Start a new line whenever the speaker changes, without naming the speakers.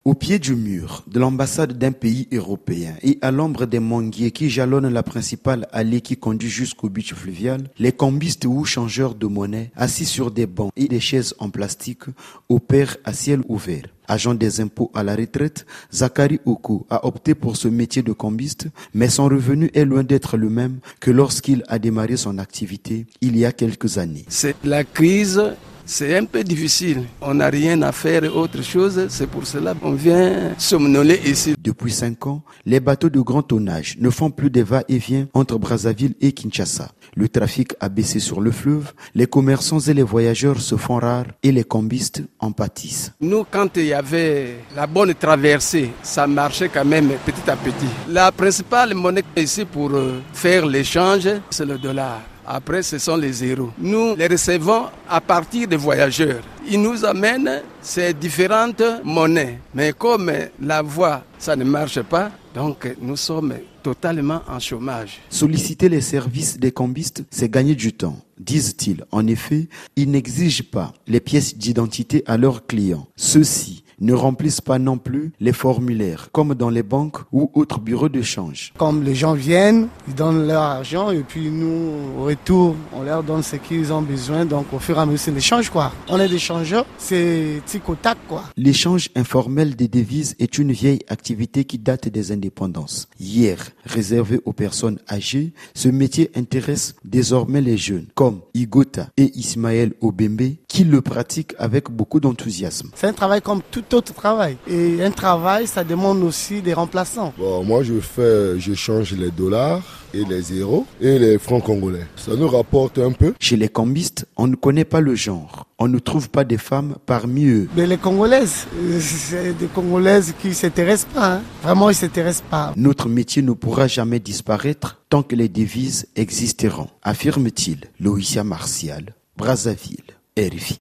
Au pied du mur de l'ambassade d'un pays européen et à l'ombre des manguiers qui jalonnent la principale allée qui conduit jusqu'au beach fluvial, les cambistes ou changeurs de monnaie, assis sur des bancs et des chaises en plastique, opèrent à ciel ouvert. Agent des impôts à la retraite, Zachary Oko a opté pour ce métier de cambiste, mais son revenu est loin d'être le même que lorsqu'il a démarré son activité il y a quelques années.
C'est la crise. C'est un peu difficile. On n'a rien à faire autre chose. C'est pour cela qu'on vient somnoler ici.
Depuis 5 ans, les bateaux de grand tonnage ne font plus des va-et-vient entre Brazzaville et Kinshasa. Le trafic a baissé sur le fleuve, les commerçants et les voyageurs se font rares et les cambistes en pâtissent.
Nous, quand il y avait la bonne traversée, ça marchait quand même petit à petit. La principale monnaie ici pour faire l'échange, c'est le dollar. Après, ce sont les zéros. Nous les recevons à partir des voyageurs. Ils nous amènent ces différentes monnaies. Mais comme la voie, ça ne marche pas, donc nous sommes totalement en chômage.
Solliciter les services des cambistes, c'est gagner du temps, disent-ils. En effet, ils n'exigent pas les pièces d'identité à leurs clients. Ceux-ci ne remplissent pas non plus les formulaires, comme dans les banques ou autres bureaux de change.
Comme les gens viennent, ils donnent leur argent et puis nous, au retour, on leur donne ce qu'ils ont besoin. Donc au fur et à mesure, c'est l'échange quoi. On est des changeurs, c'est tic au tac quoi.
L'échange informel des devises est une vieille activité qui date des indépendances. Hier, réservé aux personnes âgées, ce métier intéresse désormais les jeunes, comme Igota et Ismaël Obembe, qui le pratiquent avec beaucoup d'enthousiasme.
C'est un travail comme tout autre travail. Et un travail, ça demande aussi des remplaçants.
Bon, moi, je change les dollars et les zéros et les francs congolais. Ça nous rapporte un peu.
Chez les cambistes, on ne connaît pas le genre. On ne trouve pas des femmes parmi eux.
Mais les Congolaises, c'est des Congolaises qui ne s'intéressent pas. Vraiment, ils ne s'intéressent pas.
Notre métier ne pourra jamais disparaître tant que les devises existeront, affirme-t-il. Loïcia Martial, Brazzaville, RFI.